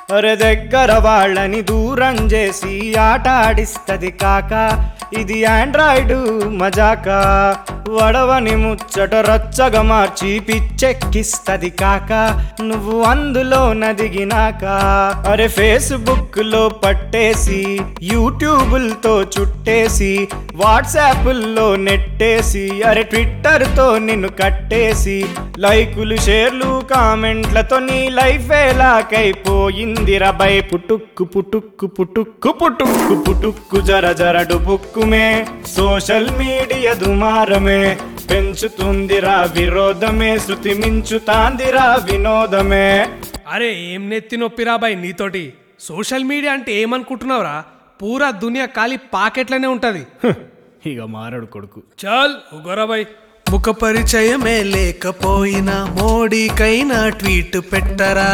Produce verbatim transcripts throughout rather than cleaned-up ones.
అరే దగ్గర వాళ్ళని దూరం చేసి ఆట ఆడిస్తది కాక ఇది ఆండ్రాయిడ్ మజాకా వడవని ముచ్చట రచ్చగా మార్చి పిచ్చెక్కిస్తది కాక నువ్వు అందులో నదిగినాక అరే ఫేస్బుక్ లో పట్టేసి యూట్యూబులతో చుట్టేసి వాట్సాప్లో నెట్టేసి అరే ట్విట్టర్ తో నిన్ను కట్టేసి లైకులు షేర్లు కామెంట్లతో నీ లైఫ్ ఎలాకైపోయిందిరా బై పుటుక్కు పుటుక్కు పుటుక్కు పుటుక్కు పుటుక్కు జర జర డుబుక్కుమే సోషల్ మీడియా దుమారమే పెంచుతుందిరా విరోధమే శృతి మించుతాందిరా వినోదమే. అరే ఏం నెత్తి నొప్పిరా బాయ్ నీతోటి. సోషల్ మీడియా అంటే ఏమనుకుంటున్నావురా? పూరా దునియా ఖాళీ పాకెట్లనే ఉంటది. ఇక మారడు కొడుకు చల్ ఉగోరా బాయ్. ముఖ పరిచయమే లేకపోయినా మోడీకైనా ట్వీట్ పెట్టరా,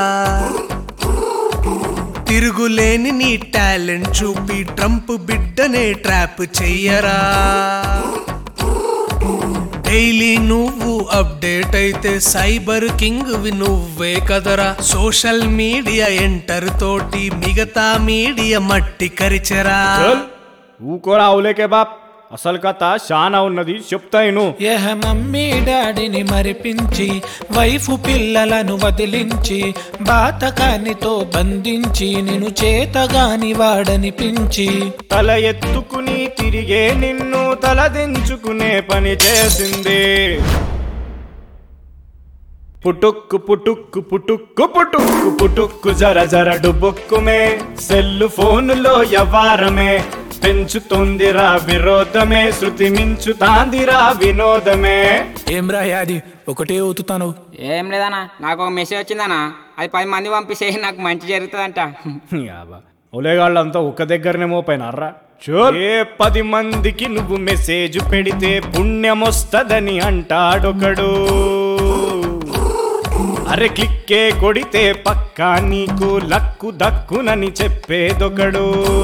తిరుగులేని నీ టాలెంట్ చూపి ట్రంప్ బిడ్డనే ట్రాప్ చెయ్యరా. డైలీ నువ్వు అప్డేట్ అయితే సైబర్ కింగ్ వి నువ్వే కదరా. సోషల్ మీడియా ఎంటర్ తోటి మిగతా మీడియా మట్టి కరిచెరా. ఊకోరా అవులేకే బాప్, అసలు కథ శానా ఉన్నది చెప్తాయిను. ఏహ మమ్మీ డాడీని మరిపించి వైఫ్ పిల్లలను వదిలించి బాతకానితో బంధించి నిన్ను చేతగాని వాడనిపించి తల ఎత్తుకుని తిరిగే నిన్ను తలదించుకునే పని చేసింది. పుటుక్కు పుటుక్కు పుటుక్కు పుటుక్కు పుటుక్కు జర జర డుబుక్కుమే సెల్లు ఫోనులో యవ్వారమే పెంచుతుందిరా విరోధమే శృతి మించుతాందిరా వినోదమే. ఏం రాయాది ఒకటే ఊతుతాను. ఏం లేదన్నా, నాకు ఒక మెసేజ్ వచ్చిందన్నా, అది పది మంది పంపిస్తే నాకు మంచి జరుగుతుందంట. ఒలేగాళ్ళంతా ఒక దగ్గరనే మోపోయినారా. ఏ పది మందికి నువ్వు మెసేజ్ పెడితే పుణ్యమొస్తదని అంటాడొకడు. అరే క్లిక్కే కొడితే పక్కా నీకు లక్కు దక్కునని చెప్పేదొకడు.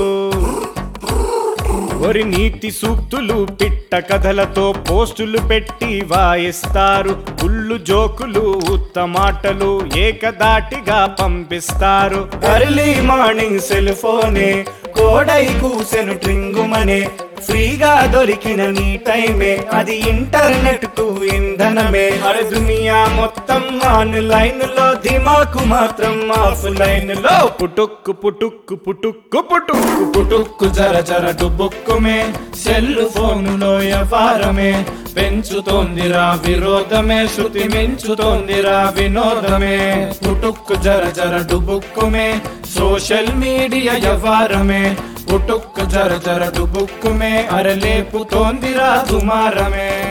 ఒరి నీతి సూక్తులు పిట్ట కథలతో పోస్టులు పెట్టి వాయిస్తారు. ఉల్లు జోకులు ఉత్తమాటలు ఏకదాటిగా పంపిస్తారు. ఎర్లీ మార్నింగ్ సెల్ ఫోనే కోడై కూసెను ట్రింగుమనే ఫ్రీగా దొరికిన నీ టైమే అది ఇంటర్నెట్ కు ఇంధనమే. అరే దునియా మొత్తం ఆన్లైన్ లో దిమాకు మాత్రం ఆఫ్ లైన్ లో. పుటుక్కు పుటుక్కు పుటుక్కు పుటుక్కు పుటుక్కు జర జర డుబుక్కుమే సెల్ ఫోనులో యవ్వారమే పెంచుతోందిరా విరోధమే శృతి మించుతోందిరా వినోదమే. పుటుక్కు జర జర డుబుక్కుమే సోషల్ మీడియా యవ్వారమే పుటుక్కు జర జర డుబుక్కుమే అరలేపుతోందిరా దుమారమే.